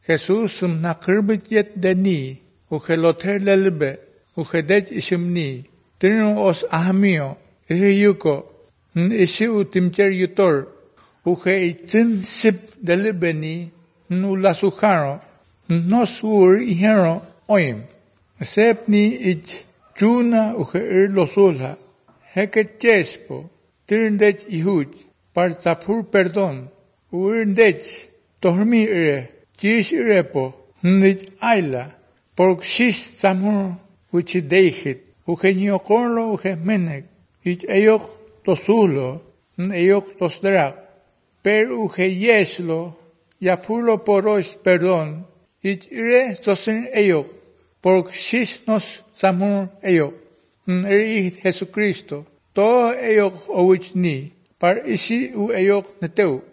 Jesús na kirbit deni, ukeloter lelbe, ukedet ishimni, trino os ahmio, yuko, ishi utimcher yutor, uke itin sip delibeni, ulasukaro, nosur ihero oim. Sepni ich juna uke losula, heket chespo, tirndech ihuj, par zapur perdon, urndech, tormi jish repo, nich aila, por shis samur, which deichit, uke nyokorlo uke menek, ich eyok tosulo, eyok tosdrak, per uke yeslo, yapulo poros perdon, ich sosin eyok, por shis nos samur eyok, Jesucristo, to eyok owich ni, par isi u eyok neteu.